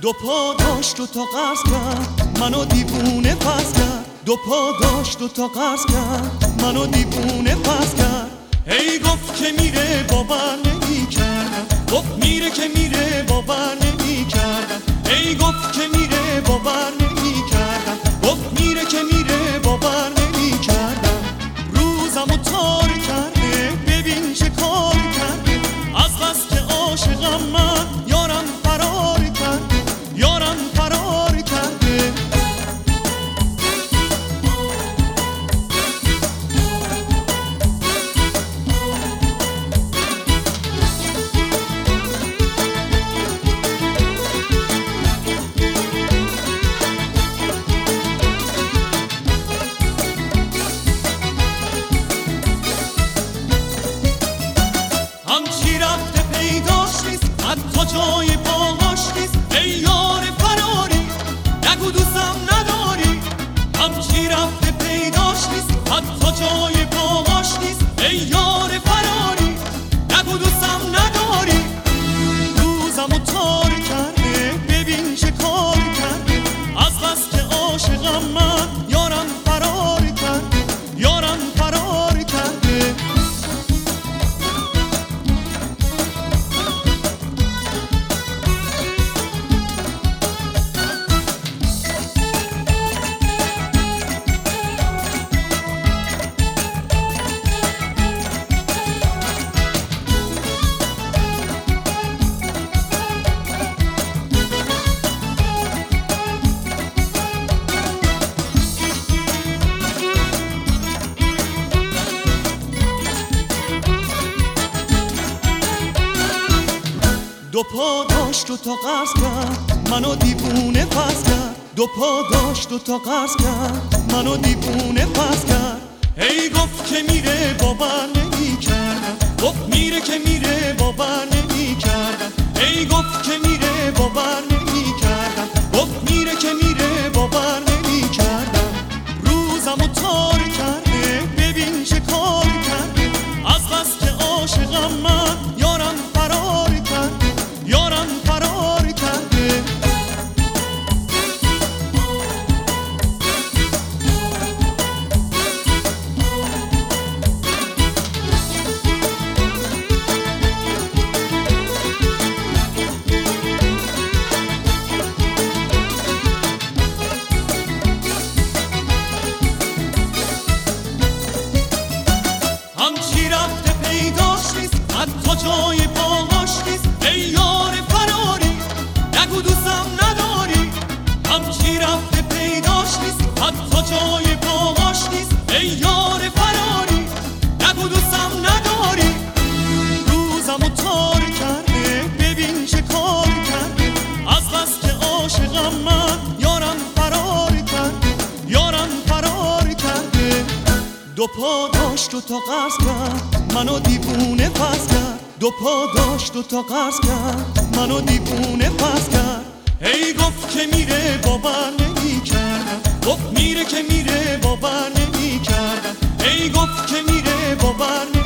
دو پا داشت و تا قرض کرد منو دیوونه پس کرد. دو پا داشت و تا قرض کرد منو دیوونه پس کرد. هی گفت که میره باور نمی کردم، گفت میره که میره باور نمی کردم. هی گفت که میره باور نمی کردم، گفت میره که میره باور نمی کردم. روزمو تار کرده ببین چه کار کرده، از بس که عاشقم من یارم فرار کرده، یارم فرار کرده. همچی رفته پیداش نیست، حتی جای باهاش نیست. ای یار فراری نگو دوستم نداری. همچی رفته پیداش نیست، حتی جای باهاش نیست. ای یار فراری نگو دوستم نداری. روزمو تار کرده ببین چه کار کرده، از بس که عاشقم من یارم فرار کرده، یارم فرار کرده. دو پا داشت و تا قرض کرد منو دیوونه پس کرد. دو پا داشت و تا قرض کرد منو دیوونه پس کرد. هی گفت که میره باور نمی کردم، گفت میره که میره باور نمی کردم. هی گفت که میره باور نمی کردم، گفت میره که میره باور نمی کردم. روزمو تار کرده ببین چه کار کرده، از بس که عاشقم من یارم فرار کرده، یارم فرار کرده. همچی رفته پیداش نیست، حتی جای باهاش نیست. ای یار فراری نگو دوستم نداری. همچی رفته پیداش نیست، حتی جای باهاش نیست. ای یار فراری نگو دوستم نداری. روزمو تار کرده ببین چه کار کرده، از بس که عاشقم من یارم فرار کرده، یارم فرار کرده. دو پا داشت و تا قرض کرد منو دیوونه پس کرد. دو پا داشت و تا قرض کرد منو دیوونه پس کرد. هی گفت که میره باور نمی کردم، گفت میره که میره باور نمی کردم. هی گفت که میره باور